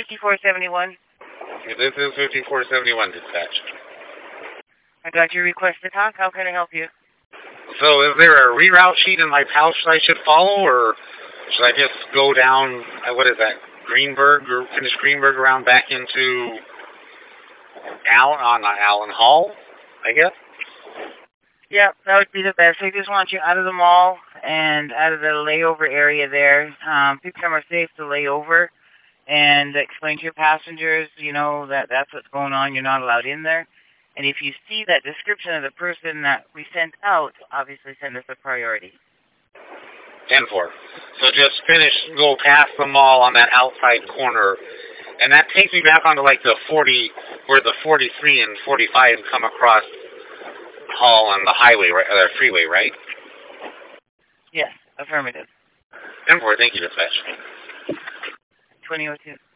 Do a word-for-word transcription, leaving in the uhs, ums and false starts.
fifty-four seventy-one. This is fifty-four seventy-one, dispatch. I got your request to talk. How can I help you? So is there a reroute sheet in my pouch I should follow, or should I just go down, uh, what is that, Greenberg, or finish Greenberg around back into Allen, on uh, Allen Hall, I guess? Yeah, that would be the best. I just want you out of the mall and out of the layover area there. Um, people are safe to lay over and explain to your passengers, you know, that that's what's going on. You're not allowed in there. And if you see that description of the person that we sent out, obviously send us a priority. ten four. So just finish, go past the mall on that outside corner, and that takes me back onto like the forty, where the forty-three and forty-five come across Hall on the highway, right, uh, freeway, right? Yes, affirmative. ten four, thank you, dispatch. twenty oh two.